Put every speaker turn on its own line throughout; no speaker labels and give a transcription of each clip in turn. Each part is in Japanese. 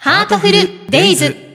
ハートフルデイズ。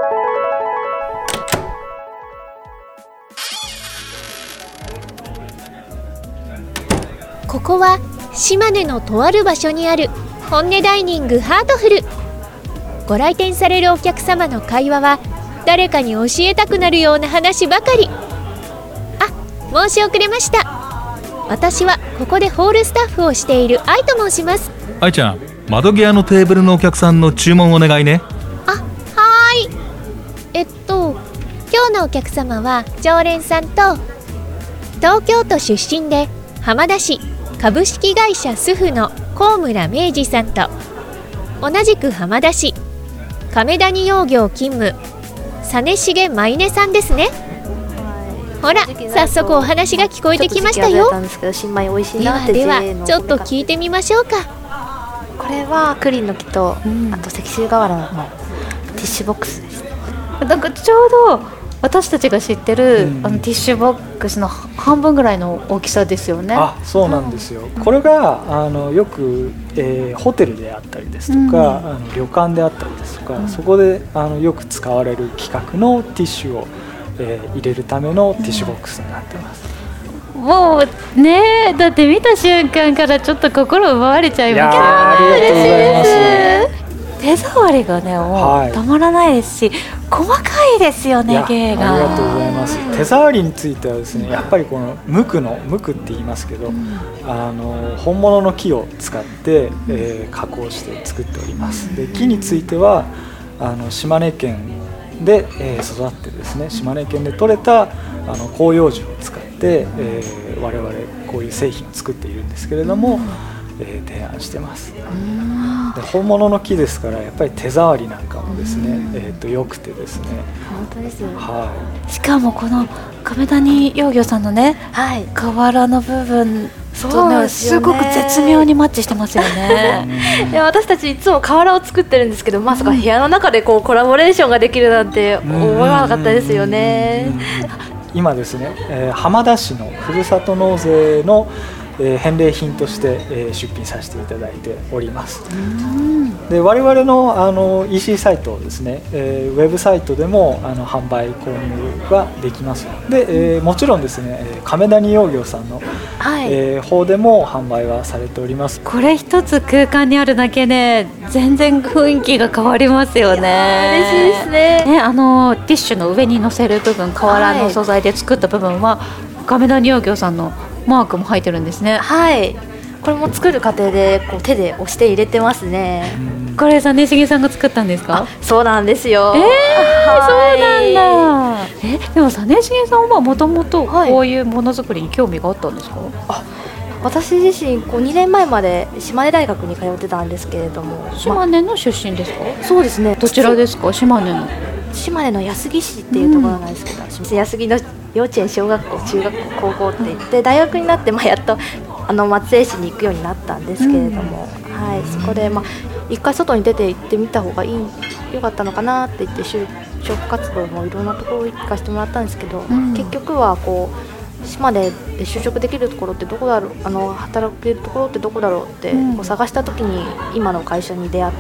ここは島根のとある場所にある本音ダイニングハートフル。ご来店されるお客様の会話は誰かに教えたくなるような話ばかり。申し遅れました。私はここでホールスタッフをしている愛と申します。
愛ちゃん、窓際のテーブルのお客さんの注文お願いね。
はーい。今日のお客様は常連さんと、東京都出身で浜田市株式会社スフの高村明治さんと、同じく浜田市亀谷養業勤務実重舞音さんですね。ほら、早速お話が聞こえてきましたよ。ではちょっと聞いてみましょうか。
これはクリンの木と、あと石州瓦のティッシュボックスです。なんかちょうど私たちが知ってる、ティッシュボックスの半分ぐらいの大きさですよね。
そうなんですよ。これがよく、ホテルであったりですとか、旅館であったりですとか、そこでよく使われる規格のティッシュを、入れるためのティッシュボックスになってます。
もうね、だって見た瞬間からちょっと心奪われちゃいますよね。
ありがとうございます。
手触りがね、もうたまらないですし、細かいですよね、芸が。
ありがとうございます。手触りについてはですね、やっぱりこの無垢って言いますけど、本物の木を使って、加工して作っております。で、木については島根県で、育ってですね、島根県で採れた広葉樹を使って、我々こういう製品を作っているんですけれども、提案してます。で、本物の木ですから、やっぱり手触りなんかもですね、良くてですね。
本当ですよ。しかもこの亀谷養業さんのね、瓦の部分とね、すごく絶妙にマッチしてますよね。
いや、私たちいつも瓦を作ってるんですけど、まさか部屋の中でこうコラボレーションができるなんて思わなかったですよね。
今ですね、浜田市のふるさと納税の返礼品として、出品させていただいております。で、我々のEC サイトですね、ウェブサイトでも販売購入ができます。で、もちろんですね、亀谷養業さんの、方でも販売はされております。
これ一つ空間にあるだけで全然雰囲気が変わりますよね。
嬉しいですね。
ティッシュの上に乗せる部分、瓦の素材で作った部分は、亀谷養業さんのマークも入ってるんですね。
これも作る過程でこう手で押して入れてますね。
これ実重さんが作ったんですか？
そうなんですよ。
そうなんだ。でも実重さんはもともとこういうものづくりに興味があったんですか？
私自身2年前まで島根大学に通ってたんですけれども。
島根の出身ですか？
そうですね。
どちらですか？島根の安来市っていうところなんですけど、安来の幼稚園、小学校、中学校、高校って言って、大学になって、やっと松江市に行くようになったんですけれども、そこで一回外に出て行ってみた方がよかったのかなって言って、就職活動もいろんなところに行かせてもらったんですけど、結局はこう島根で就職できるところってどこだろう、働けるところってどこだろうって、こう探した時に今の会社に出会って、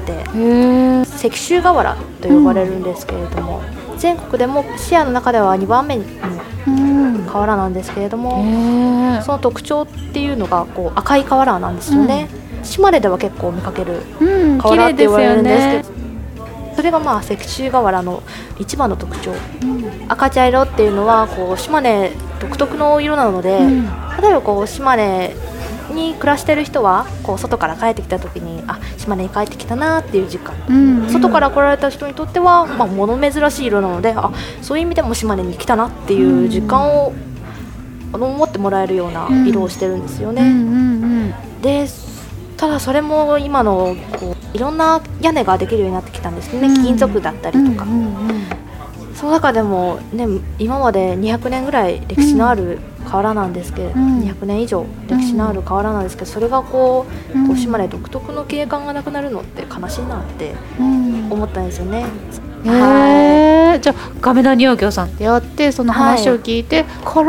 石州瓦と呼ばれるんですけれども、全国でもシェアの中では2番目の瓦なんですけれども、その特徴っていうのがこう赤い瓦なんですよね。島根では結構見かける瓦って言われるんですけど、それが石州瓦の一番の特徴。赤茶色っていうのはこう島根独特の色なので、例えばこう島根に暮らしてる人はこう外から帰ってきた時に、島根に帰ってきたなっていう実感、外から来られた人にとっては、物珍しい色なので、そういう意味でも島根に来たなっていう実感を持ってもらえるような色をしてるんですよね。で、ただそれも今のこういろんな屋根ができるようになってきたんですね。金属だったりとか、その中でも、今まで200年ぐらい歴史のある瓦なんですけど、200年以上歴史のある瓦なんですけど、それがこう島根独特の景観がなくなるのって悲しいなって思ったんですよね。 じゃあ亀谷養業さんでやって、その話を聞いてから、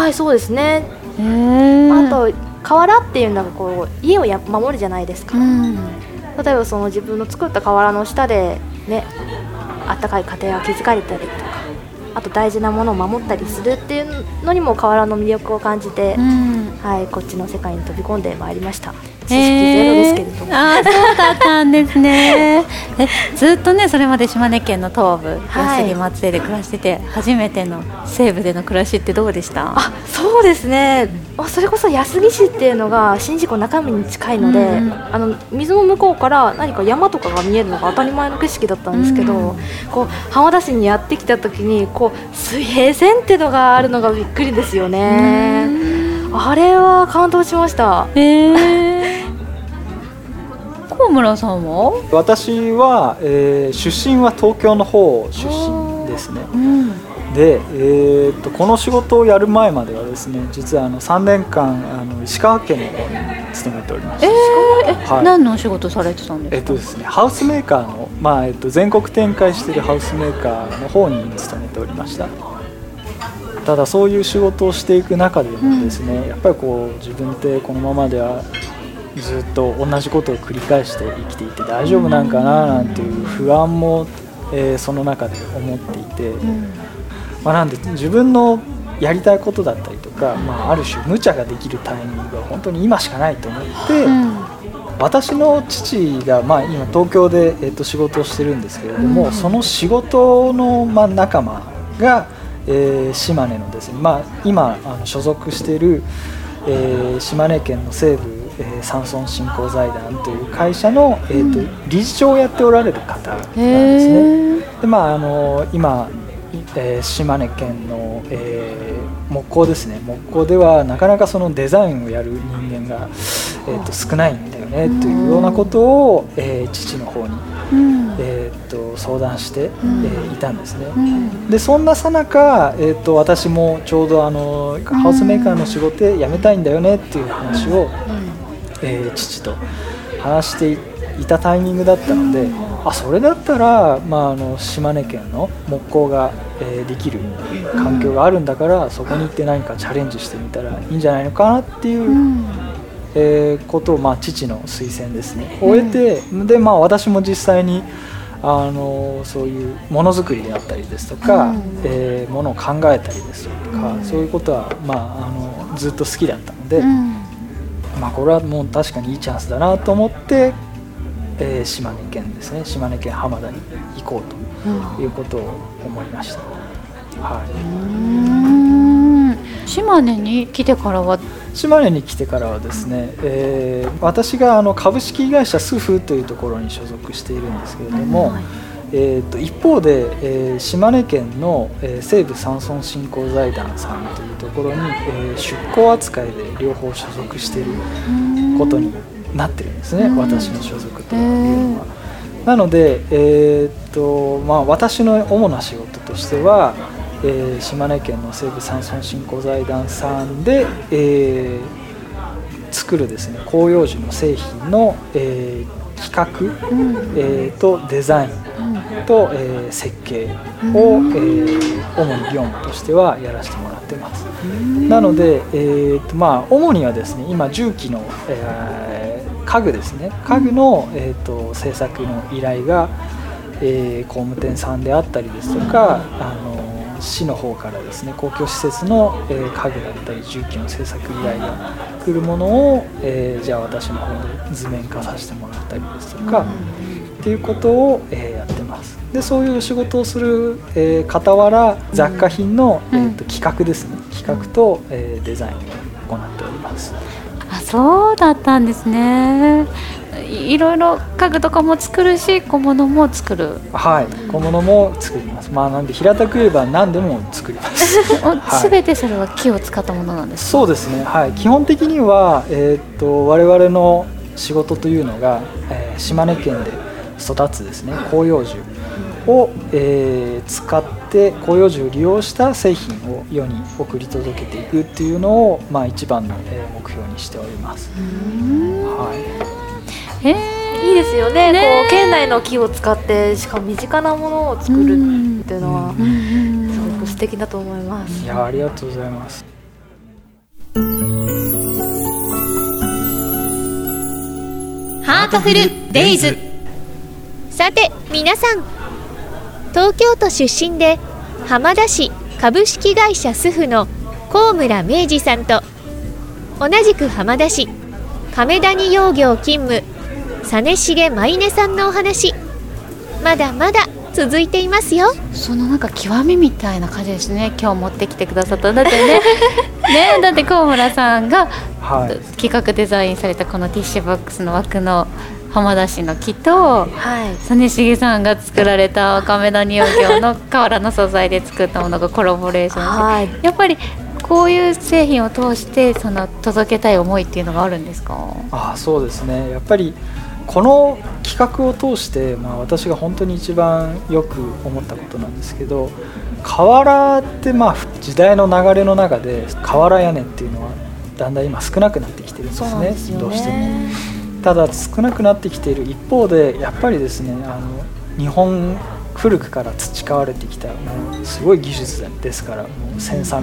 そうですね。あと瓦っていうのがこう家を守るじゃないですか。例えばその自分の作った瓦の下で
ね、あったかい家庭が築かれたりとか、あと大事なものを守ったりするっていうのにも瓦の魅力を感じて、はい、こっちの世界に飛び込んでまいりました。知識ゼロですけれども、
あ、そうだったんですね。ずっとね、それまで島根県の東部、安来松江で暮らしてて、初めての西部での暮らしってどうでした？
あ、そうですね、それこそ安来市っていうのが宍道湖中身に近いので、水の向こうから何か山とかが見えるのが当たり前の景色だったんですけど、こう浜田市にやってきた時にこう水平線っていうのがあるのがびっくりですよね。あれは感動しました。
高村さんは？
私は、出身は東京の方出身ですね。で、この仕事をやる前まではですね、実は3年間石川県の方に勤めておりました。はい、
何のお仕事されてたんですか？
ですね、ハウスメーカーの、全国展開しているハウスメーカーの方に勤めておりました。ただそういう仕事をしていく中でもですね、やっぱりこう自分ってこのままではずっと同じことを繰り返して生きていて大丈夫なんかななんていう不安も、その中で思っていて、なんで自分のやりたいことだったりとか、ある種無茶ができるタイミングは本当に今しかないと思って、私の父が、今東京で、仕事をしてるんですけれども、その仕事の、仲間が島根のですね、今所属している、島根県の西部、山村振興財団という会社の、理事長をやっておられる方なんですね。で、今、島根県の、木工ですね、木工ではなかなかそのデザインをやる人間が、少ないんだよねというようなことを、父の方に、相談して、いたんですね。でそんなさなか、私もちょうどハウスメーカーの仕事で辞めたいんだよねっていう話を、父と話していたタイミングだったので、それだったら、島根県の木工が、できる環境があるんだから、そこに行って何かチャレンジしてみたらいいんじゃないのかなっていう、ことを、父の推薦ですねを得て、で、私も実際にそういうものづくりであったりですとか、ものを考えたりですとか、そういうことは、ずっと好きだったので、これはもう確かにいいチャンスだなと思って、島根県ですね、島根県浜田に行こうということを思いました。
島根に来てからは
ですね、私が株式会社スフというところに所属しているんですけれども、一方で、島根県の、西部山村振興財団さんというところに、出向扱いで両方所属していることになってるんですね、私の所属というのは。なので、私の主な仕事としては、島根県の西部山村振興財団さんで、作るですね、広葉樹の製品の、企画、とデザインと、設計を、主に業務としてはやらせてもらってます。なので、主にはですね、今重機の、家具ですね、家具の、制作の依頼が、工務店さんであったりですとか、市の方からですね、公共施設の、家具だったり重機の制作依頼が来るものを、じゃあ私の方で図面化させてもらったりですとか、っていうことを、やってます。でそういう仕事をする、傍ら雑貨品の、企画ですね、企画と、デザインを行っております。
そうだったんですね。いろいろ家具とかも作るし、小物も作る。はい、
小物も作ります。なんで平たく言えば何でも作ります。
すべてそれは木を使ったものなんですか？
そうですね。はい、基本的には、我々の仕事というのが、島根県で育つですね、広葉樹を、使って広葉樹を利用した製品を世に送り届けていくっていうのを、一番の、目標にしております。
いいですよね。こう県内の木を使ってしかも身近なものを作るっていうのはすごく素敵だと思います。
いや、ありがとうございます。
ハートフルデイズ。さて皆さん、 東京都出身で浜田市株式会社スフの高村明治さんと、同じく浜田市亀谷養業勤務実重舞音さんのお話、まだまだ続いていますよ。
そのなんか極みみたいな感じですね、今日持ってきてくださった。だってねね、だって高村さんが企画デザインされたこのティッシュボックスの枠の浜田市の木と、実重さんが作られた亀谷養業の瓦の素材で作ったものがコラボレーションして、やっぱりこういう製品を通してその届けたい思いっていうのがあるんですか？
そうですね、やっぱりこの企画を通して、私が本当に一番よく思ったことなんですけど、瓦って時代の流れの中で瓦屋根っていうのはだんだん今少なくなってきてるんですね。どうしてもただ少なくなってきている一方で、やっぱりですね、日本古くから培われてきたすごい技術ですから、もう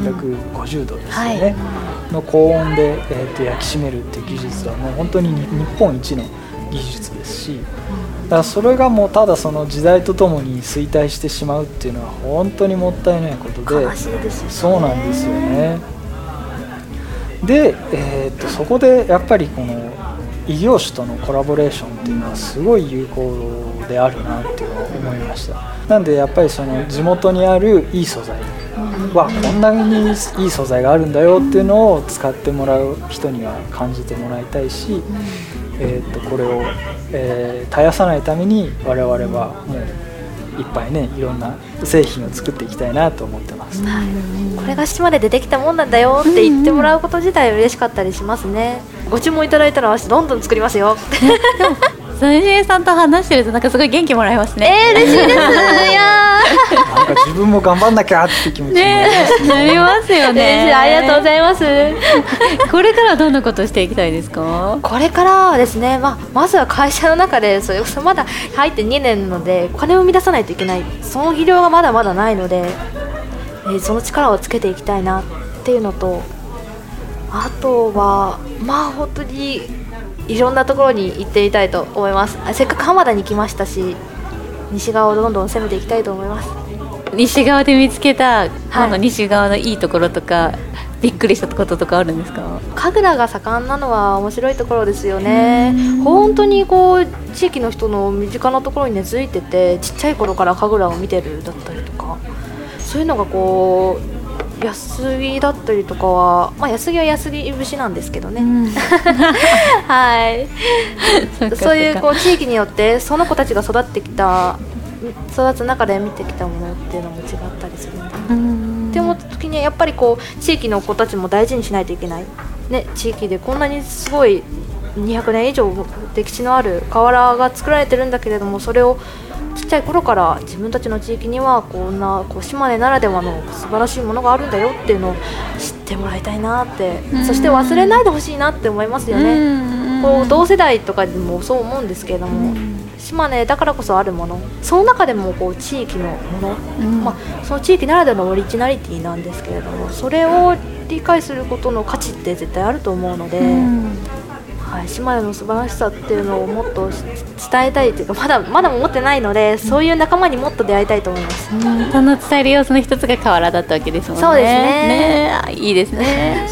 1350度ですよね、の高温で、焼き締めるっていう技術はもう本当に日本一の技術ですし、だからそれがもうただその時代とともに衰退してしまうっていうのは本当にもったいないことで、
悲しいですよね。
そうなんですよね。で、そこでやっぱりこの異業種とのコラボレーションっていうのはすごい有効であるなっていうのを思いました。なんでやっぱりその地元にあるいい素材はこんなにいい素材があるんだよっていうのを使ってもらう人には感じてもらいたいし、これを、絶やさないために我々はもういっぱいね、いろんな製品を作っていきたいなと思ってます。
これが島で出てきたもんなんだよって言ってもらうこと自体嬉しかったりしますね。ご注文いただいたらどんどん作りますよ
でも実重さんと話してるとなんかすごい元気もらえますね。
嬉しいです。いや
なんか自分も頑張んなきゃって気持ちになりますね。
なりますよね。
ありがとうございます。
これからはどんなことをしていきたいですか？
これからはですね、まずは会社の中でそれこそまだ入って2年なのでお金を生み出さないといけない、その技量がまだまだないので、その力をつけていきたいなっていうのと、あとは本当にいろんなところに行ってみたいと思います。せっかく浜田に来ましたし、西側をどんどん攻めていきたいと思います。
西側で見つけたこの西側のいいところとか、びっくりしたこととかあるんですか？
神楽が盛んなのは面白いところですよね。本当にこう地域の人の身近なところに根付いてて、ちっちゃい頃から神楽を見てるだったりとか、そういうのがこう安木だったりとかは、安木は安木節なんですけどね、はい。そういうこう地域によってその子たちが育つ中で見てきたものっていうのも違ったりするんで、って思った時にやっぱりこう地域の子たちも大事にしないといけない、ね、地域でこんなにすごい200年以上歴史のある瓦が作られてるんだけれども、それをちっちゃい頃から自分たちの地域にはこんな島根ならではの素晴らしいものがあるんだよっていうのを知ってもらいたいなって、そして忘れないでほしいなって思いますよね。こう同世代とかでもそう思うんですけれども、島根だからこそあるもの、その中でもこう地域のもの、その地域ならではのオリジナリティなんですけれども、それを理解することの価値って絶対あると思うので、島根の素晴らしさっていうのをもっと伝えたいというか、まだ持ってないので、そういう仲間にもっと出会いたいと思います。
その伝える要素の一つが瓦だったわけですもんね。
そうですね。
いいですね。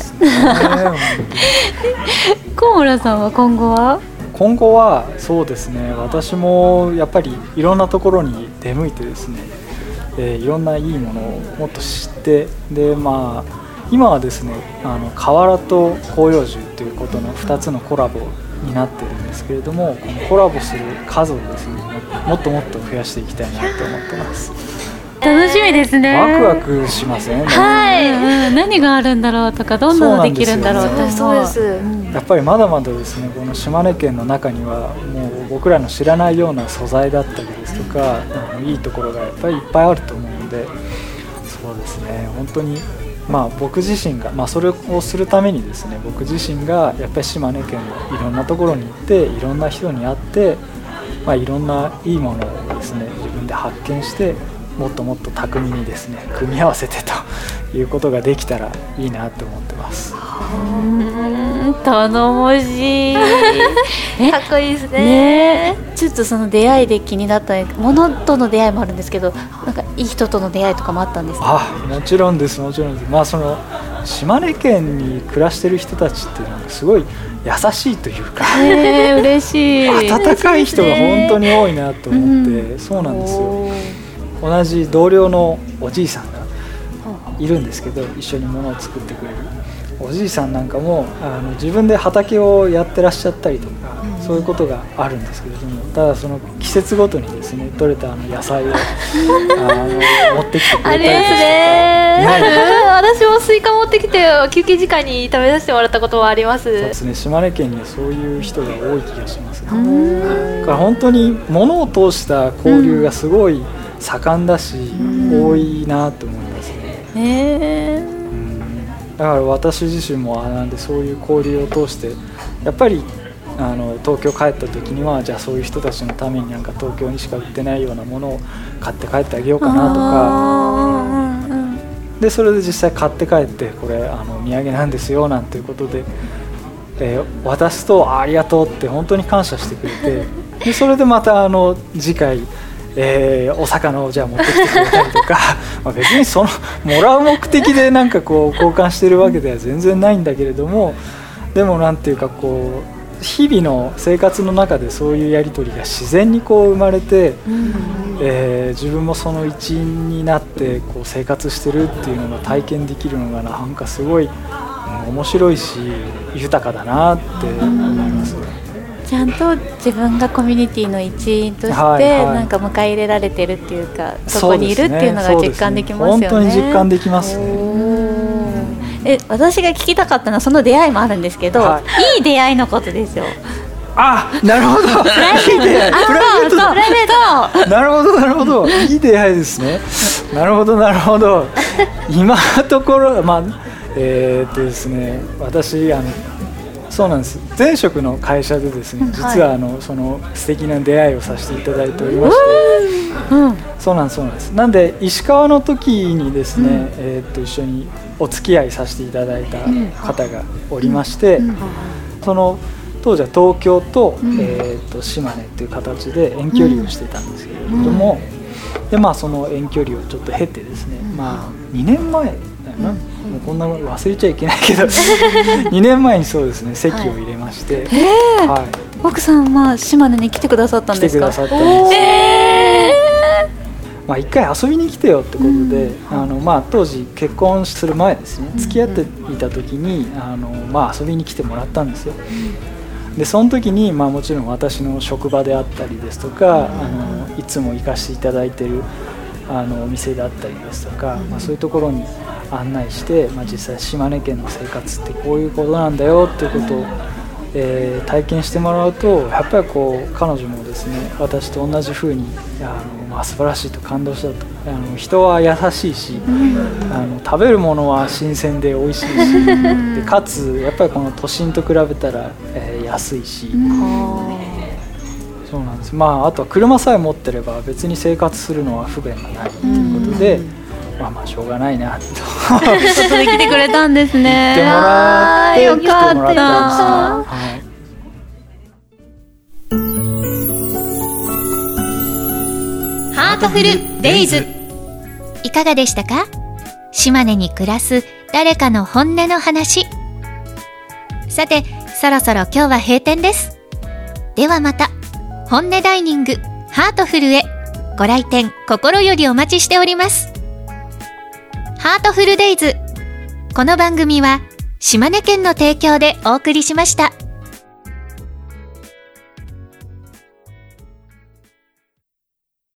高村さんは今後は
そうですね、私もやっぱりいろんなところに出向いてですね、いろんないいものをもっと知って、で今はですね、瓦と広葉樹ということの2つのコラボになってるんですけれども、このコラボする数をですね、もっともっと増やしていきたいなと思ってます。
楽しみですね。
ワクワクしません？
何があるんだろうとか、どんなのできるんだろうと。
そうです。
やっぱりまだまだですね、この島根県の中にはもう僕らの知らないような素材だったりですとか、いいところがやっぱりいっぱいあると思うので、そうですね、本当に僕自身が、それをするためにですね、僕自身がやっぱり島根県のいろんなところに行って、いろんな人に会って、いろんないいものをですね、自分で発見して、もっともっと巧みにですね組み合わせてということができたらいいなと思ってます。
頼もしい
かっこいいですね。
ちょっとその出会いで気になったものとの出会いもあるんですけど、なんかいい人との出会いとかもあったんですか？
もちろんです、もちろんです。まあその島根県に暮らしてる人たちっていうのがすごい優しいというか、
嬉しい。
温かい人が本当に多いなと思って、そうなんですよ。同じ同僚のおじいさんがいるんですけど、一緒に物を作ってくれるおじいさんなんかも自分で畑をやってらっしゃったりとか、そういうことがあるんですけれども、ただその季節ごとにですね採れた野菜を持ってきてくれたりとか、
あれですね、私もスイカ持ってきて休憩時間に食べさせてもらったことはあります。
そうですね、島根県にはそういう人が多い気がしますね。だから本当に物を通した交流がすごい盛んだし、多いなと思いますね。だから私自身もなんでそういう交流を通してやっぱり東京帰った時にはじゃあそういう人たちのためになんか東京にしか売ってないようなものを買って帰ってあげようかなとか、でそれで実際買って帰ってこれお土産なんですよなんていうことで、渡すとありがとうって本当に感謝してくれて、でそれでまた次回お魚をじゃあ持ってきてくれたりとかまあ別にそのもらう目的でなんかこう交換してるわけでは全然ないんだけれども、でもなんていうかこう日々の生活の中でそういうやり取りが自然にこう生まれて、自分もその一員になってこう生活してるっていうのが体験できるのがなんかすごい面白いし豊かだなって思いますね。
ちゃんと自分がコミュニティの一員としてなんか迎え入れられてるっていうか、そこにいるっていうのが実感できますよね。
本当に実感できますね。
私が聞きたかったのはその出会いもあるんですけど、いい出会いのことですよ。
なるほど。いい出会い、プライベート。なるほどなるほど、いい出会いですね。なるほどなるほど。今のところですね、私そうなんです。前職の会社でですね、実はその素敵な出会いをさせていただいておりまして、そうなんですそうなんです。なんで石川の時にですね、一緒にお付き合いさせていただいた方がおりまして、その当時は東京と、島根という形で遠距離をしていたんですけれども、でその遠距離をちょっと経てですね、2年前だよな、もうこんなの忘れちゃいけないけど2年前にそうですね籍を入れまして、
奥さん島根に来てくださったんですか？
来てくださったんです。一回遊びに来てよってことで、当時結婚する前ですね、付き合っていた時に遊びに来てもらったんですよ。でその時にもちろん私の職場であったりですとか、いつも行かせていただいているお店だったりですとか、そういうところに案内して、実際島根県の生活ってこういうことなんだよっていうことを、体験してもらうと、やっぱりこう彼女もですね私と同じ風に素晴らしいと感動したと。人は優しいし、食べるものは新鮮で美味しいしでかつやっぱりこの都心と比べたら、安いし、そうなんです。あとは車さえ持ってれば別に生活するのは不便がないということで、しょうがないなと
いうことで来てくれたんですね。
言ってもらって
よかった。
来てもらったんですね。
ハートフルデイズ、いかがでしたか？島根に暮らす誰かの本音の話。さて、そろそろ今日は閉店です。ではまた、本音ダイニングハートフルへご来店心よりお待ちしております。ハートフルデイズ、この番組は島根県の提供でお送りしました。